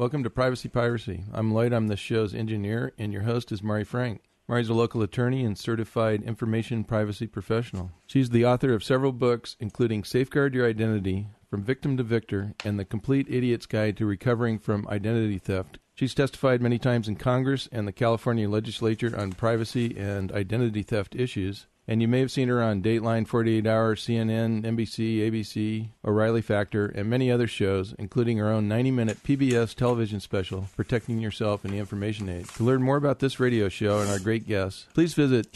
Welcome to Privacy Piracy. I'm Lloyd. I'm the show's engineer, and your host is Mari Frank. Mari's a local attorney and certified information privacy professional. She's the author of several books, including Safeguard Your Identity, From Victim to Victor, and The Complete Idiot's Guide to Recovering from Identity Theft. She's testified many times in Congress and the California legislature on privacy and identity theft issues. And you may have seen her on Dateline, 48 Hour, CNN, NBC, ABC, O'Reilly Factor, and many other shows, including her own 90-minute PBS television special, Protecting Yourself in the Information Age. To learn more about this radio show and our great guests, please visit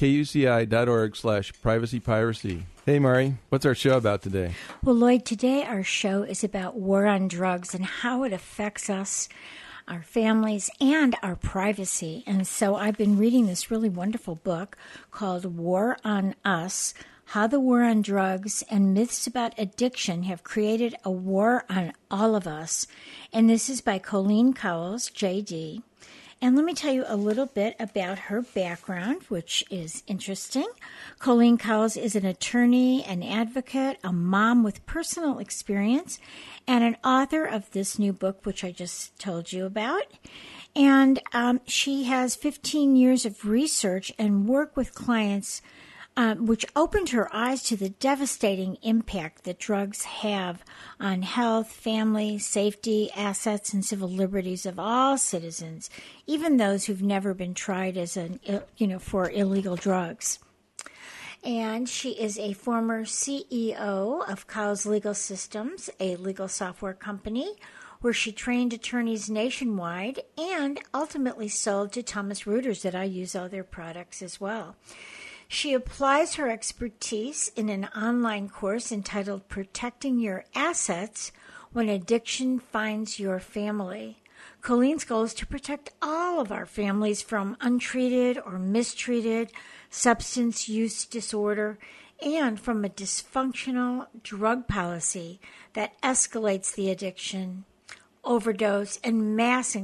kuci.org/privacypiracy. Hey, Mari, what's our show about today? Well, Lloyd, today our show is about war on drugs and how it affects us, our families, and our privacy. And so I've been reading this really wonderful book called War on Us, How the War on Drugs and Myths About Addiction Have Created a War on All of Us. And this is by Colleen Cowles, J.D. And let me tell you a little bit about her background, which is interesting. Colleen Cowles is an attorney, an advocate, a mom with personal experience, and an author of this new book, which I just told you about. And she has 15 years of research and work with clients, which opened her eyes to the devastating impact that drugs have on health, family, safety, assets, and civil liberties of all citizens, even those who've never been tried as for illegal drugs. And she is a former CEO of Cowles Legal Systems, a legal software company, where she trained attorneys nationwide and ultimately sold to Thomas Reuters, that I use all their products as well. She applies her expertise in an online course entitled Protecting Your Assets When Addiction Finds Your Family. Colleen's goal is to protect all of our families from untreated or mistreated substance use disorder and from a dysfunctional drug policy that escalates the addiction, overdose, and mass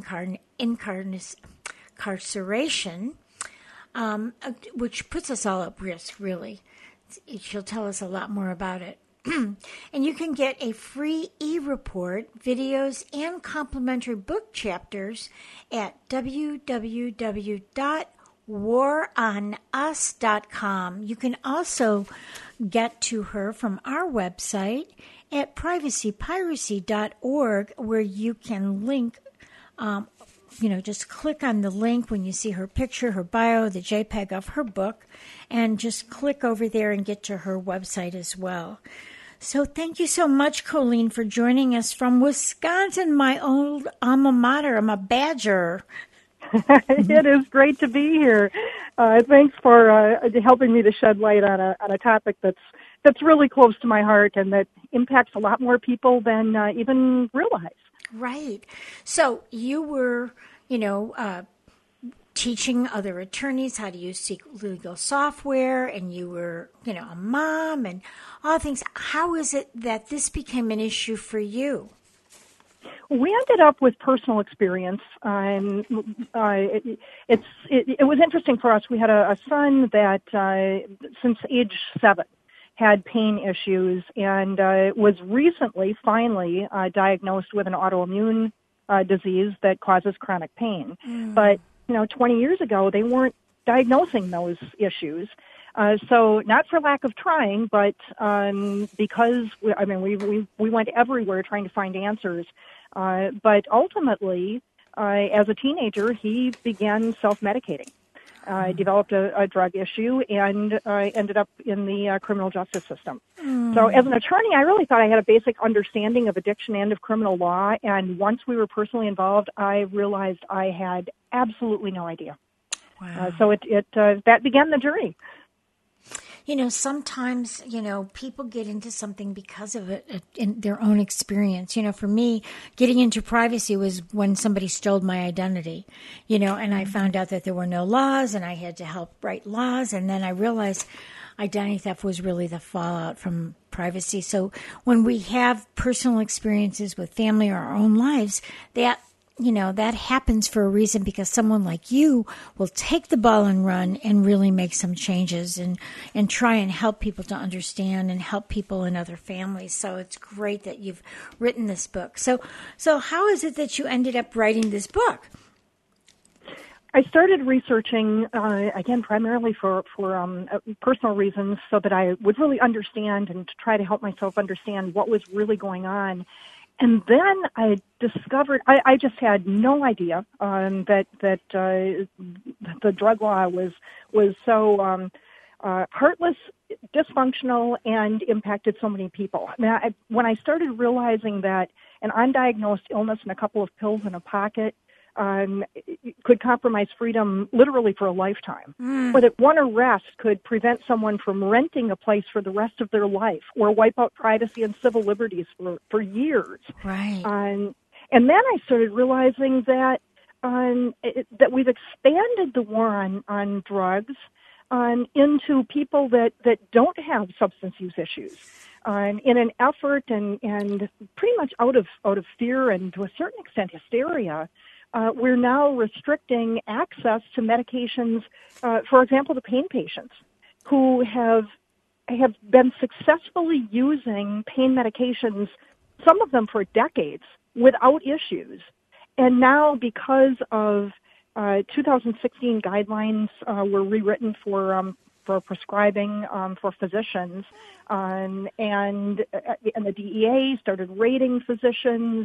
incarceration, which puts us all at risk, really. She'll tell us a lot more about it. And you can get a free e-report, videos, and complimentary book chapters at www.waronus.com. You can also get to her from our website at privacypiracy.org, where you can link just click on the link when you see her picture, her bio, the JPEG of her book, and just click over there and get to her website as well. So thank you so much, Colleen, for joining us from Wisconsin, my old alma mater. I'm a Badger. It is great to be here. Thanks for helping me to shed light on a topic that's really close to my heart and that impacts a lot more people than even realize. Right. So you were, teaching other attorneys how to use legal software, and you were, a mom and all things. How is it that this became an issue for you? We ended up with personal experience. It was interesting for us. We had a son that, since age 7, had pain issues and was recently, finally, diagnosed with an autoimmune disease that causes chronic pain. But 20 years ago, they weren't diagnosing those issues. So not for lack of trying, but because, we went everywhere trying to find answers. But ultimately, as a teenager, he began self-medicating. Developed a drug issue and ended up in the criminal justice system. So as an attorney, I really thought I had a basic understanding of addiction and of criminal law. And once we were personally involved, I realized I had absolutely no idea. Wow. So that began the journey. Sometimes, people get into something because of it in their own experience. For me, getting into privacy was when somebody stole my identity, and I found out that there were no laws and I had to help write laws. And then I realized identity theft was really the fallout from privacy. So when we have personal experiences with family or our own lives, that that happens for a reason, because someone like you will take the ball and run and really make some changes and try and help people to understand and help people in other families. So it's great that you've written this book. So how is it that you ended up writing this book? I started researching, again, primarily for personal reasons, so that I would really understand and to try to help myself understand what was really going on. And then I discovered, I just had no idea that the drug law was so heartless, dysfunctional, and impacted so many people. I mean, when I started realizing that an undiagnosed illness and a couple of pills in a pocket could compromise freedom literally for a lifetime, or that one arrest could prevent someone from renting a place for the rest of their life, or wipe out privacy and civil liberties for years. Right. And then I started realizing that that we've expanded the war on drugs into people that don't have substance use issues. In an effort and pretty much out of fear and to a certain extent hysteria, we're now restricting access to medications, for example, to pain patients who have been successfully using pain medications, some of them for decades, without issues. And now, because of 2016 guidelines were rewritten for prescribing for physicians, and the DEA started rating physicians.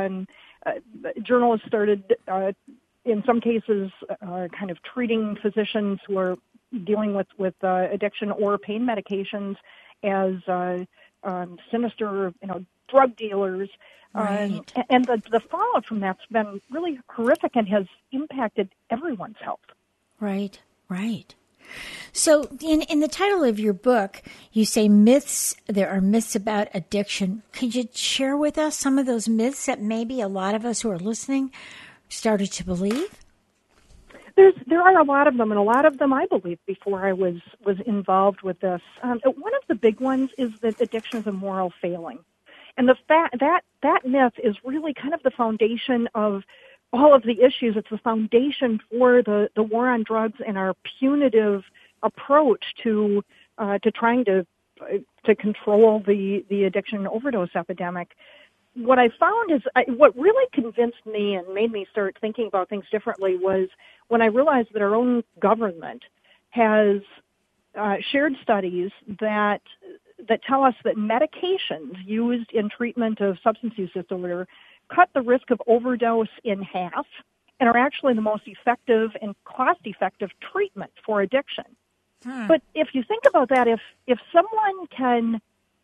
Journalists started, in some cases, kind of treating physicians who are dealing with addiction or pain medications as sinister, drug dealers. Right. And the fallout from that's been really horrific and has impacted everyone's health. Right, right. So in the title of your book, you say there are myths about addiction. Could you share with us some of those myths that maybe a lot of us who are listening started to believe? There are a lot of them, and a lot of them I believed before I was involved with this. One of the big ones is that addiction is a moral failing. And the fact that myth is really kind of the foundation of all of the issues. It's the foundation for the war on drugs and our punitive approach to trying to control the addiction and overdose epidemic. What I found is what really convinced me and made me start thinking about things differently was when I realized that our own government has shared studies that tell us that medications used in treatment of substance use disorder cut the risk of overdose in half and are actually the most effective and cost-effective treatment for addiction. But if you think about that, if someone can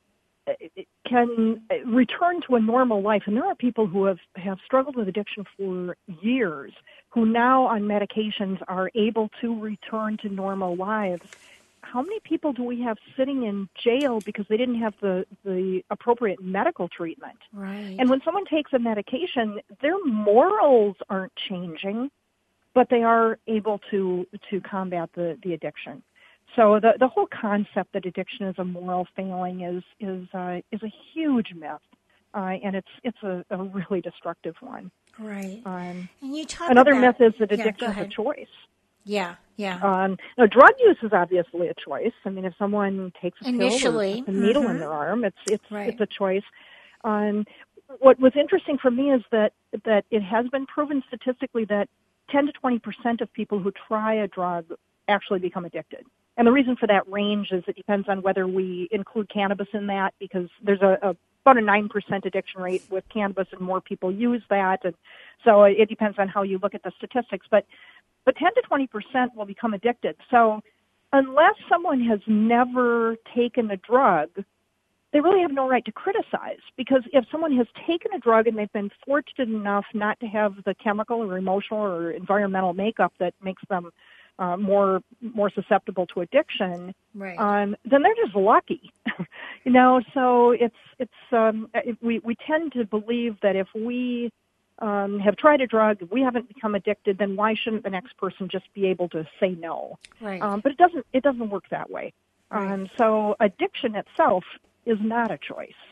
return to a normal life, and there are people who have struggled with addiction for years, who now on medications are able to return to normal lives, how many people do we have sitting in jail because they didn't have the appropriate medical treatment? Right. And when someone takes a medication, their morals aren't changing, but they are able to combat the addiction. So the whole concept that addiction is a moral failing is a huge myth, and it's a really destructive one. Right. And you talk another about, myth is that addiction is a choice. Yeah, yeah. No, drug use is obviously a choice. I mean, if someone takes a pill or puts a needle in their arm, it's a choice. What was interesting for me is that it has been proven statistically that 10 to 20% of people who try a drug actually become addicted. And the reason for that range is it depends on whether we include cannabis in that, because there's about a 9% addiction rate with cannabis, and more people use that. And so it depends on how you look at the statistics. But 10 to 20% will become addicted. So unless someone has never taken a drug, they really have no right to criticize, because if someone has taken a drug and they've been fortunate enough not to have the chemical or emotional or environmental makeup that makes them more susceptible to addiction, right. Then they're just lucky, So we tend to believe that if we have tried a drug, if we haven't become addicted, then why shouldn't the next person just be able to say no? Right. But it doesn't work that way. Right. So addiction itself is not a choice.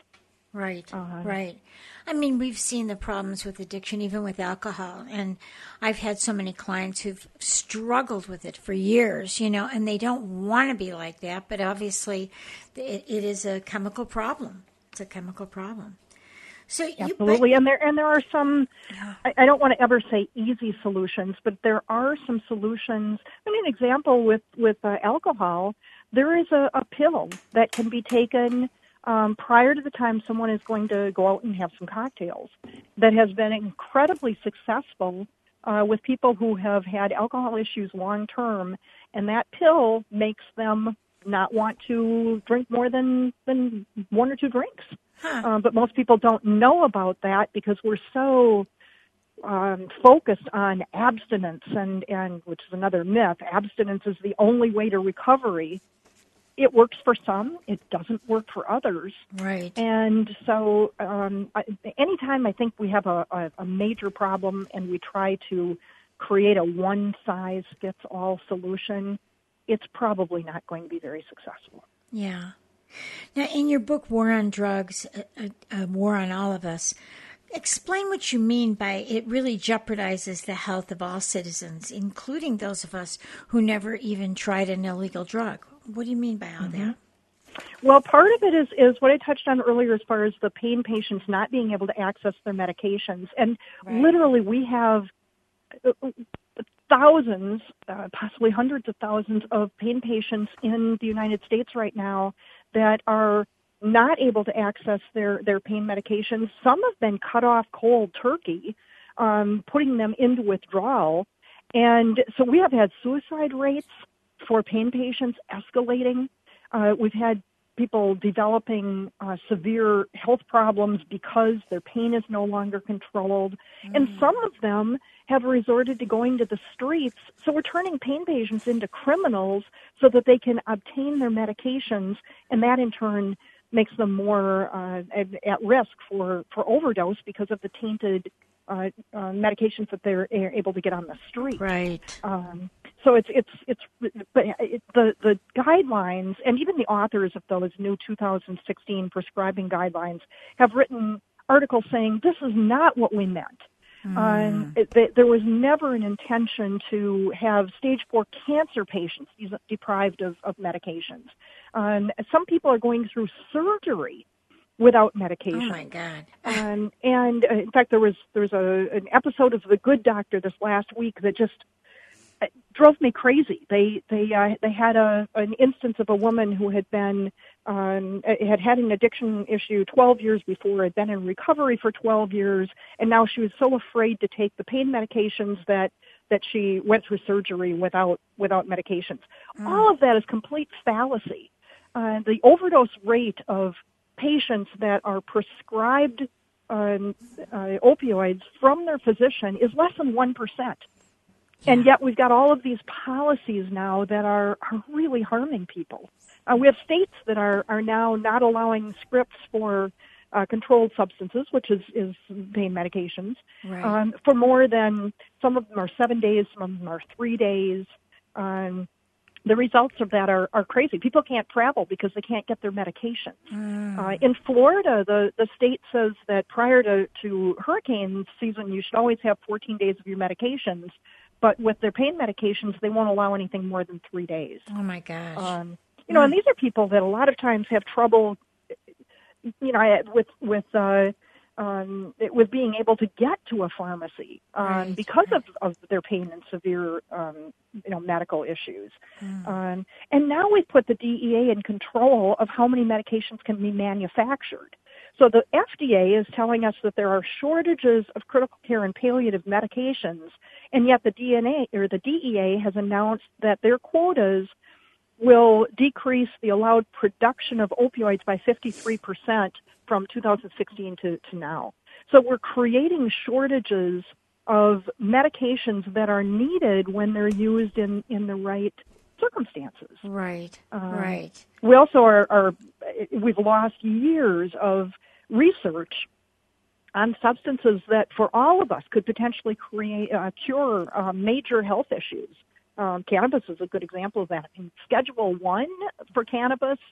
Right, right. I mean, we've seen the problems with addiction, even with alcohol. And I've had so many clients who've struggled with it for years, and they don't want to be like that. But obviously, it is a chemical problem. It's a chemical problem. So absolutely, and there are some. I don't want to ever say easy solutions, but there are some solutions. I mean, an example with alcohol, there is a pill that can be taken prior to the time someone is going to go out and have some cocktails, that has been incredibly successful with people who have had alcohol issues long term, and that pill makes them not want to drink more than one or two drinks. But most people don't know about that because we're so focused on abstinence, and which is another myth. Abstinence is the only way to recovery. It works for some. It doesn't work for others. Right. And so anytime I think we have a major problem and we try to create a one-size-fits-all solution, it's probably not going to be very successful. Yeah. Now, in your book, War on Drugs, a War on All of Us, explain what you mean by it really jeopardizes the health of all citizens, including those of us who never even tried an illegal drug. What do you mean by all that? Well, part of it is what I touched on earlier as far as the pain patients not being able to access their medications. And literally we have thousands, possibly hundreds of thousands of pain patients in the United States right now that are not able to access their pain medications. Some have been cut off cold turkey, putting them into withdrawal. And so we have had suicide rates for pain patients escalating. We've had people developing severe health problems because their pain is no longer controlled. And some of them have resorted to going to the streets. So we're turning pain patients into criminals so that they can obtain their medications, and that in turn makes them more at risk for overdose because of the tainted medications that they're able to get on the street. Right. So the guidelines, and even the authors of those new 2016 prescribing guidelines have written articles saying this is not what we meant. There was never an intention to have stage 4 cancer patients deprived of medications. Some people are going through surgery without medication. Oh my God! And in fact, there was an episode of The Good Doctor this last week that just drove me crazy. They had an instance of a woman who had been had an addiction issue 12 years before, had been in recovery for 12 years, and now she was so afraid to take the pain medications that she went through surgery without medications. All of that is complete fallacy. The overdose rate of patients that are prescribed opioids from their physician is less than 1%. And yet we've got all of these policies now that are really harming people. We have states that are now not allowing scripts for controlled substances, which is pain medications, for more than, some of them are 7 days, some of them are 3 days. The results of that are crazy. People can't travel because they can't get their medications. In Florida, the state says that prior to hurricane season, you should always have 14 days of your medications. But with their pain medications, they won't allow anything more than 3 days. Oh, my gosh. And these are people that a lot of times have trouble, with being able to get to a pharmacy because of their pain and severe, medical issues. And now we've put the DEA in control of how many medications can be manufactured. So the FDA is telling us that there are shortages of critical care and palliative medications, and yet the DEA has announced that their quotas will decrease the allowed production of opioids by 53% from 2016 to now. So we're creating shortages of medications that are needed when they're used in the right circumstances. Right, right. We also we've lost years of research on substances that for all of us could potentially cure major health issues. Cannabis is a good example of that. In Schedule 1 for cannabis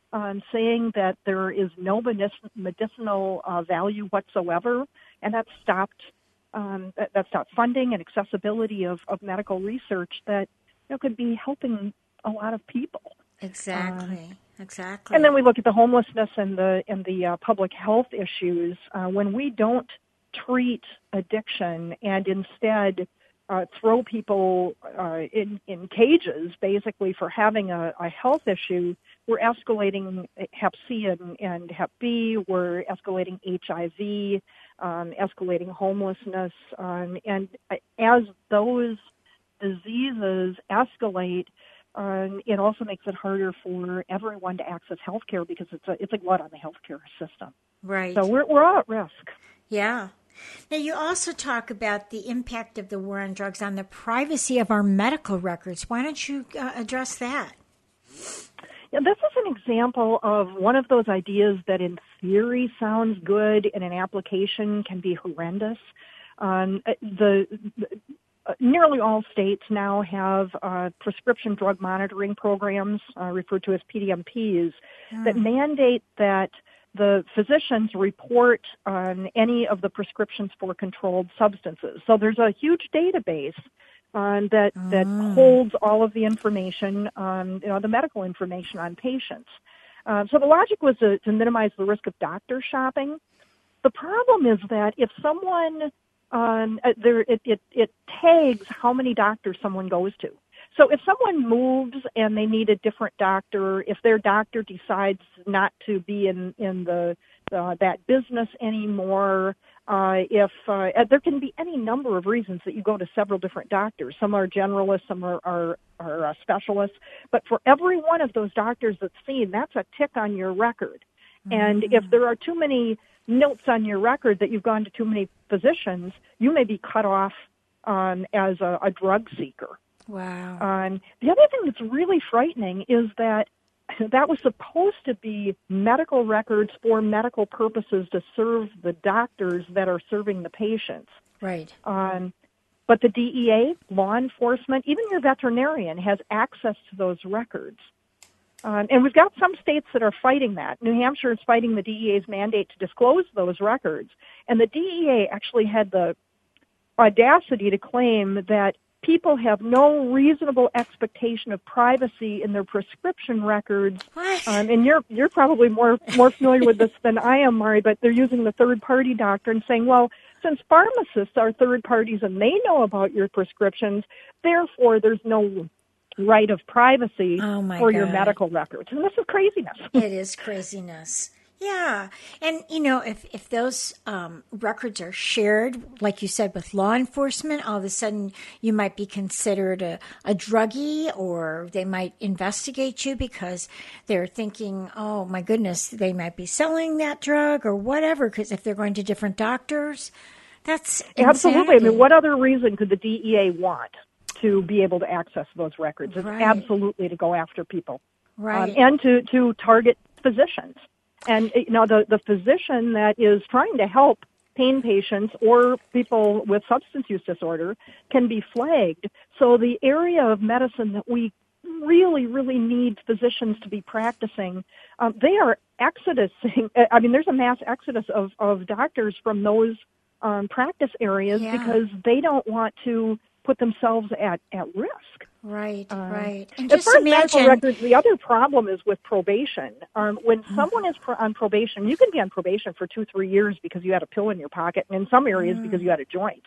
saying that there is no medicinal value whatsoever, and that stopped funding and accessibility of medical research that could be helping a lot of people. Exactly. And then we look at the homelessness and the public health issues. When we don't treat addiction and instead throw people in cages, basically, for having a health issue, we're escalating Hep C and Hep B, we're escalating HIV, escalating homelessness, and as those diseases escalate, it also makes it harder for everyone to access health care because it's a glut on the healthcare system. Right. So we're all at risk. Yeah. Now, you also talk about the impact of the war on drugs on the privacy of our medical records. Why don't you address that? Yeah, this is an example of one of those ideas that in theory sounds good and in application can be horrendous. Nearly all states now have prescription drug monitoring programs, referred to as PDMPs, that mandate that the physicians report on any of the prescriptions for controlled substances. So there's a huge database that holds all of the information, the medical information on patients. So the logic was to minimize the risk of doctor shopping. The problem is that if someone it tags how many doctors someone goes to. So if someone moves and they need a different doctor, if their doctor decides not to be in that business anymore, if there can be any number of reasons that you go to several different doctors. Some are generalists, some are specialists. But for every one of those doctors that's seen, that's a tick on your record. And if there are too many notes on your record that you've gone to too many physicians, you may be cut off as a drug seeker. Wow. The other thing that's really frightening is that was supposed to be medical records for medical purposes to serve the doctors that are serving the patients. Right. But the DEA, law enforcement, even your veterinarian has access to those records. And we've got some states that are fighting that. New Hampshire is fighting the DEA's mandate to disclose those records. And the DEA actually had the audacity to claim that people have no reasonable expectation of privacy in their prescription records. And you're probably more familiar with this than I am, Mari, but they're using the third-party doctrine, saying, well, since pharmacists are third parties and they know about your prescriptions, therefore there's no right of privacy for your medical records. And this is craziness. It is craziness. Yeah. And, if those records are shared, like you said, with law enforcement, all of a sudden you might be considered a druggie, or they might investigate you because they're thinking, oh, my goodness, they might be selling that drug or whatever, because if they're going to different doctors, that's Absolutely. insanity. I mean, what other reason could the DEA want to be able to access those records? It's absolutely to go after people. Right. And to target physicians. And, the physician that is trying to help pain patients or people with substance use disorder can be flagged. So the area of medicine that we really, really need physicians to be practicing, they are exodusing. I mean, there's a mass exodus of doctors from those practice areas because they don't want to put themselves at risk. Right, right. And as far as medical records, the other problem is with probation. When someone is on probation, you can be on probation for 2-3 years because you had a pill in your pocket, and in some areas because you had a joint.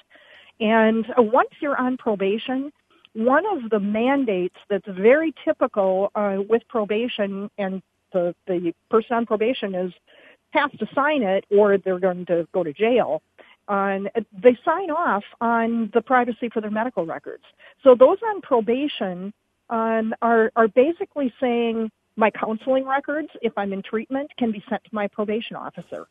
And once you're on probation, one of the mandates that's very typical with probation, and the person on probation has to sign it or they're going to go to jail. They sign off on the privacy for their medical records. So those on probation are basically saying my counseling records, if I'm in treatment, can be sent to my probation officer.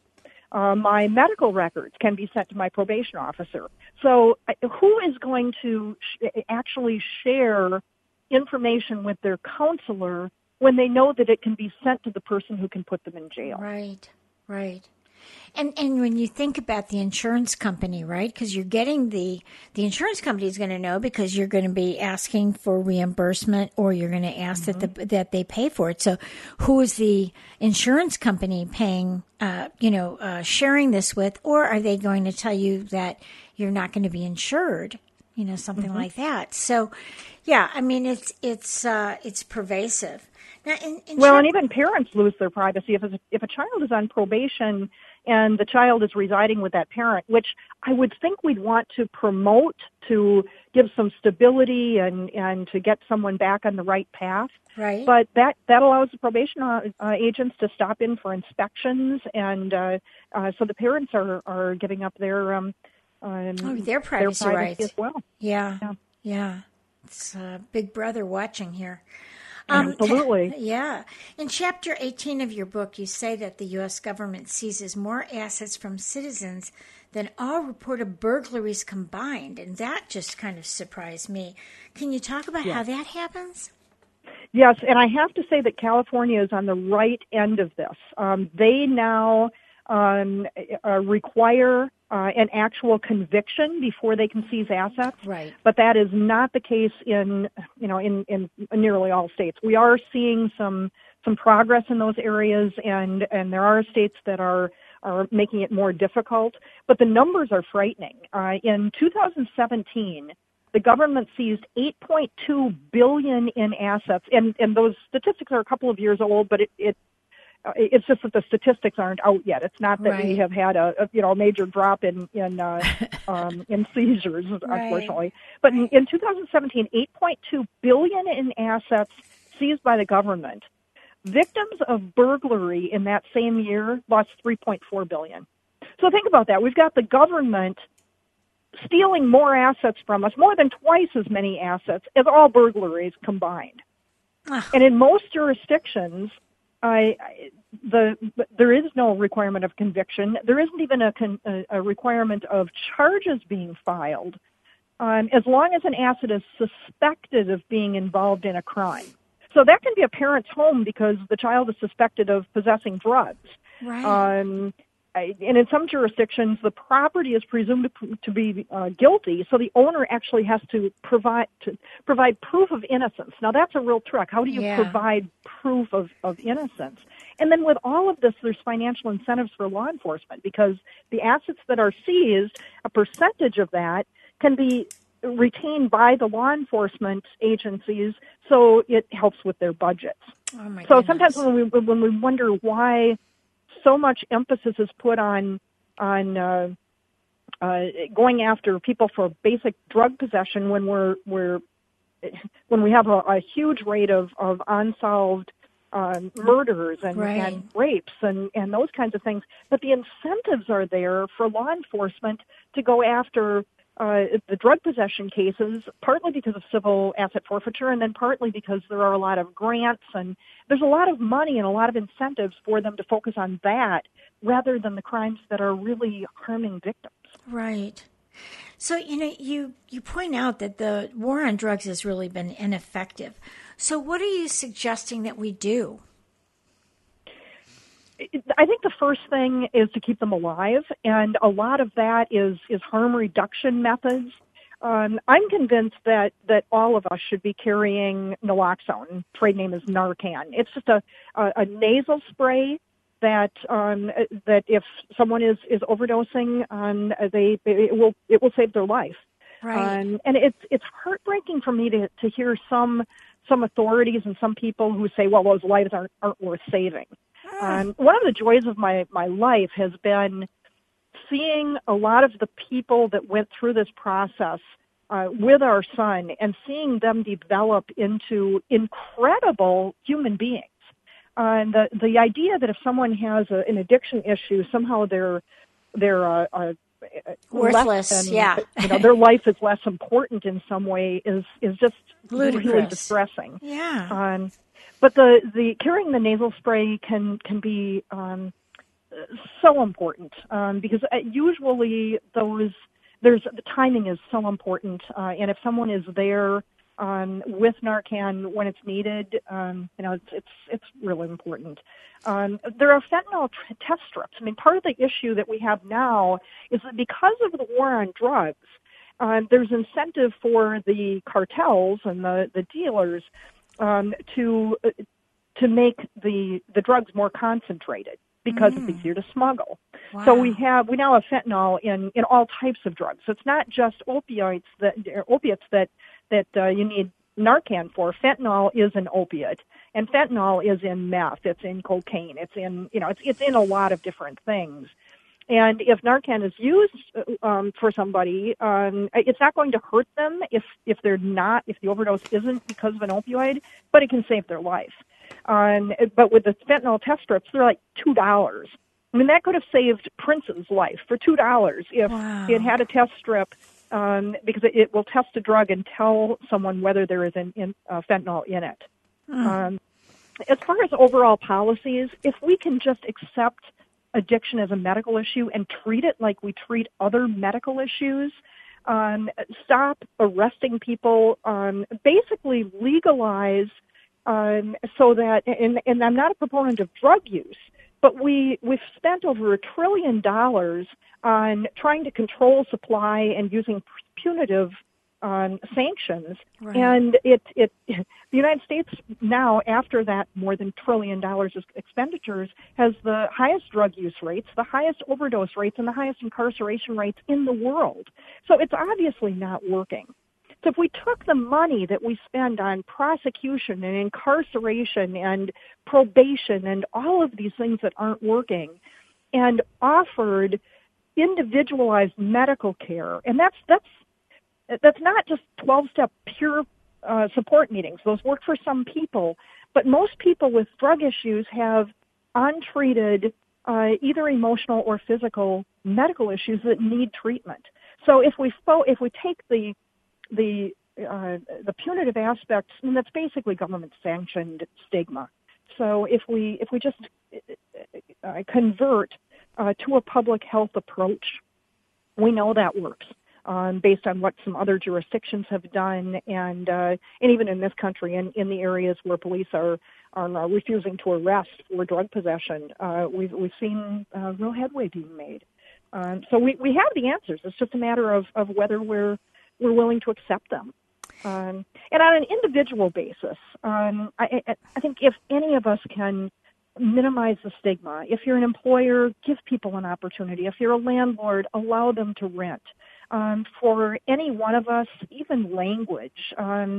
My medical records can be sent to my probation officer. So who is going to actually share information with their counselor when they know that it can be sent to the person who can put them in jail? Right, right. And when you think about the insurance company, right? Because you're getting the insurance company is going to know because you're going to be asking for reimbursement, or you're going to ask that they pay for it. So, who is the insurance company paying? Sharing this with, or are they going to tell you that you're not going to be insured? Something like that. So, yeah, I mean, it's pervasive. Now, and even parents lose their privacy if a child is on probation and the child is residing with that parent, which I would think we'd want to promote to give some stability and to get someone back on the right path. Right. But that allows the probation agents to stop in for inspections, and so the parents are giving up their privacy rights as well. Yeah. It's Big Brother watching here. Absolutely. Yeah. In Chapter 18 of your book, you say that the U.S. government seizes more assets from citizens than all reported burglaries combined, and that just kind of surprised me. Can you talk about how that happens? Yes, and I have to say that California is on the right end of this. They now require an actual conviction before they can seize assets. Right. But that is not the case in nearly all states. We are seeing some progress in those areas, and there are states that are making it more difficult. But the numbers are frightening. In 2017, the government seized $8.2 billion in assets, and those statistics are a couple of years old, but it's just that the statistics aren't out yet. It's not that we have had a major drop in seizures, unfortunately. But in 2017, $8.2 billion in assets seized by the government. Victims of burglary in that same year lost $3.4 billion. So think about that. We've got the government stealing more assets from us, more than twice as many assets as all burglaries combined. And in most jurisdictions, there is no requirement of conviction. There isn't even a requirement of charges being filed, as long as an asset is suspected of being involved in a crime. So that can be a parent's home because the child is suspected of possessing drugs. Right. And in some jurisdictions, the property is presumed to be guilty, so the owner actually has to provide proof of innocence. Now, that's a real trick. How do you provide proof of innocence? And then with all of this, there's financial incentives for law enforcement because the assets that are seized, a percentage of that can be retained by the law enforcement agencies, so it helps with their budgets. Oh my so goodness. Sometimes when we wonder why so much emphasis is put on going after people for basic drug possession when we have a huge rate of unsolved murders and rapes and those kinds of things. But the incentives are there for law enforcement to go after the drug possession cases, partly because of civil asset forfeiture, and then partly because there are a lot of grants, and there's a lot of money and a lot of incentives for them to focus on that rather than the crimes that are really harming victims. Right. So, you point out that the war on drugs has really been ineffective. So what are you suggesting that we do? I think the first thing is to keep them alive, and a lot of that is harm reduction methods. I'm convinced that all of us should be carrying naloxone. Trade name is Narcan. It's just a nasal spray that if someone is overdosing, it will save their life. Right. And it's heartbreaking for me to hear some authorities and some people who say, well, those lives aren't worth saving. One of the joys of my life has been seeing a lot of the people that went through this process with our son and seeing them develop into incredible human beings. The idea that if someone has an addiction issue, somehow they're worthless. Their life is less important in some way is just ludicrous. Really distressing. Yeah. But the carrying the nasal spray can be so important because usually the timing is so important, and if someone is there with Narcan when it's needed. It's really important. There are fentanyl test strips. I mean, part of the issue that we have now is that because of the war on drugs, there's incentive for the cartels and the dealers to make the drugs more concentrated because it's easier to smuggle. Wow. So we now have fentanyl in all types of drugs. So it's not just opiates that you need Narcan for. Fentanyl is an opiate, and fentanyl is in meth. It's in cocaine. It's in it's in a lot of different things. And if Narcan is used for somebody, it's not going to hurt them if the overdose isn't because of an opioid, but it can save their life. But with the fentanyl test strips, they're like $2. I mean, that could have saved Prince's life for $2 if he had a test strip, because it will test a drug and tell someone whether there is fentanyl in it. As far as overall policies, if we can just accept addiction as a medical issue and treat it like we treat other medical issues, stop arresting people, basically legalize so that, and I'm not a proponent of drug use, but we've spent over $1 trillion on trying to control supply and using punitive sanctions. Right. And the United States now, after that more than $1 trillion of expenditures, has the highest drug use rates, the highest overdose rates, and the highest incarceration rates in the world. So it's obviously not working. So if we took the money that we spend on prosecution and incarceration and probation and all of these things that aren't working and offered individualized medical care, and that's not just 12-step pure support meetings. Those work for some people, but most people with drug issues have untreated either emotional or physical medical issues that need treatment. So if we take the punitive aspects, and that's basically government-sanctioned stigma. So if we just convert to a public health approach, we know that works. Based on what some other jurisdictions have done, and even in this country, in the areas where police are refusing to arrest for drug possession, we've seen real headway being made. So we have the answers. It's just a matter of whether we're willing to accept them. And on an individual basis, I think if any of us can minimize the stigma, if you're an employer, give people an opportunity. If you're a landlord, allow them to rent. For any one of us, even language.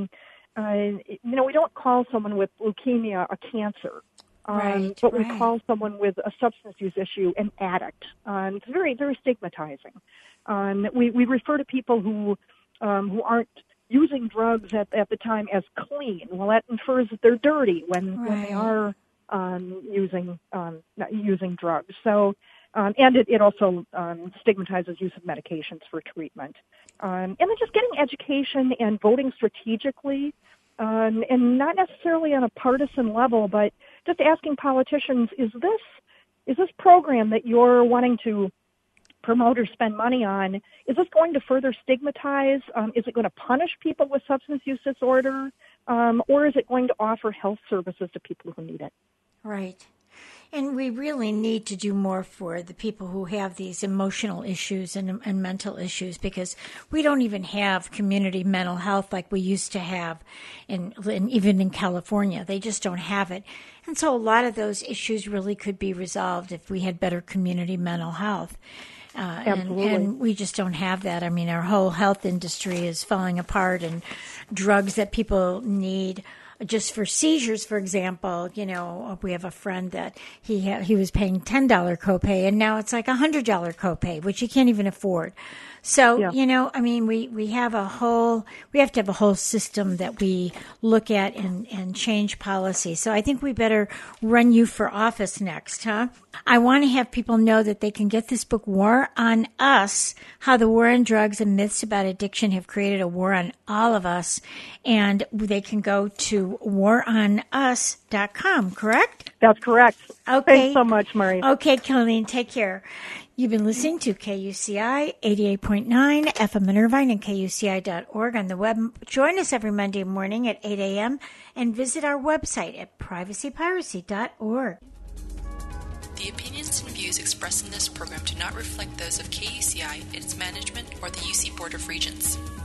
We don't call someone with leukemia a cancer, but we call someone with a substance use issue an addict. It's very, very stigmatizing. We refer to people who aren't using drugs at the time as clean. Well, that infers that they're dirty when they are using drugs. So. And it also stigmatizes use of medications for treatment. And then just getting education and voting strategically, and not necessarily on a partisan level, but just asking politicians, is this program that you're wanting to promote or spend money on, is this going to further stigmatize? Is it going to punish people with substance use disorder? Or is it going to offer health services to people who need it? Right. And we really need to do more for the people who have these emotional issues and mental issues, because we don't even have community mental health like we used to have, even in California. They just don't have it. And so a lot of those issues really could be resolved if we had better community mental health. And we just don't have that. I mean, our whole health industry is falling apart, and drugs that people need just for seizures, for example, we have a friend that he was paying $10 copay, and now it's like $100 copay, which he can't even afford. So, we have to have a whole system that we look at and change policy. So I think we better run you for office next, huh? I want to have people know that they can get this book, War on Us, How the War on Drugs and Myths About Addiction Have Created a War on All of Us. And they can go to waronus.com, correct? That's correct. Okay. Thanks so much, Marie. Okay, Colleen, take care. You've been listening to KUCI 88.9 FM in Irvine and KUCI.org on the web. Join us every Monday morning at 8 a.m. and visit our website at privacypiracy.org. The opinions and views expressed in this program do not reflect those of KUCI, its management, or the UC Board of Regents.